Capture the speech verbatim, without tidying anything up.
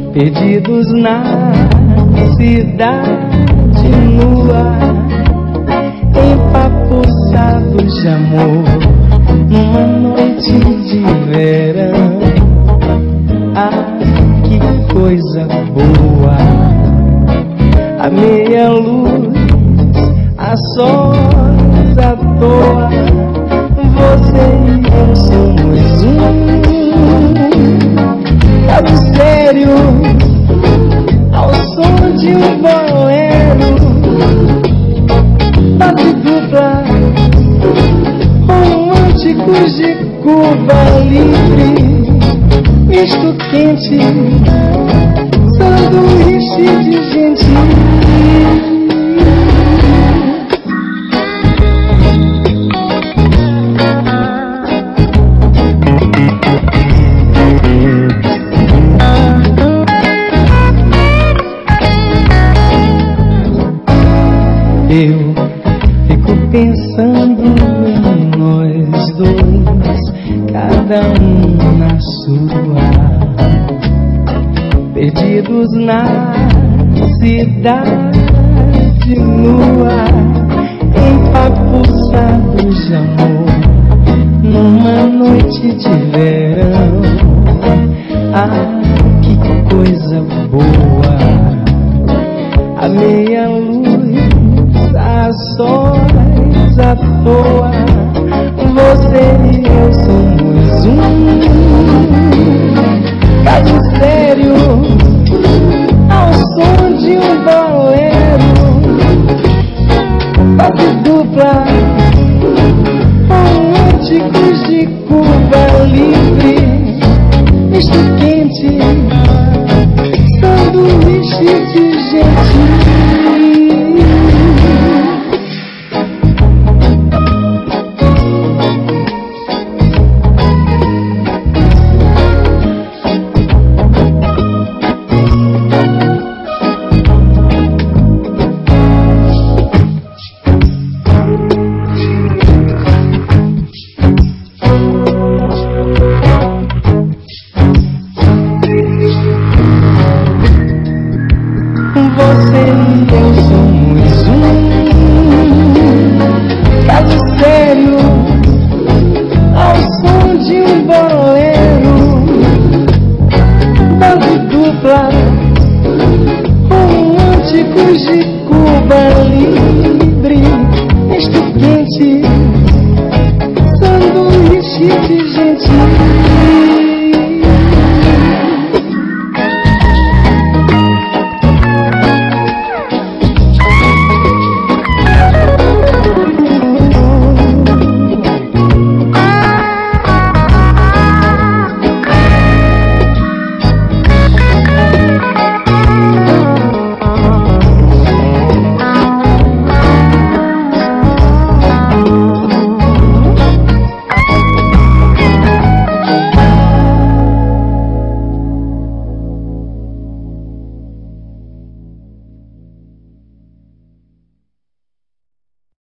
perdidos na cidade nua, empapuçados de amor, numa noite de verão. Ah, que coisa boa, a meia luz, a sós à toa, você e eu somos um. Cabo sério, ao som de um bolero, bate dupla, românticos de Cuba livre, misto quente, sanduíche de gente. Eu fico pensando em nós dois, cada um na sua, perdidos na cidade nua, empapuçados de amor, numa noite de verão. Ah, que coisa boa, a meia luz, a sós à toa, você e eu somos um. Caso sério, ao som de um bolero, bate dupla, românticos de Cuba livre, misto quente, sanduíche de gente. Você e eu somos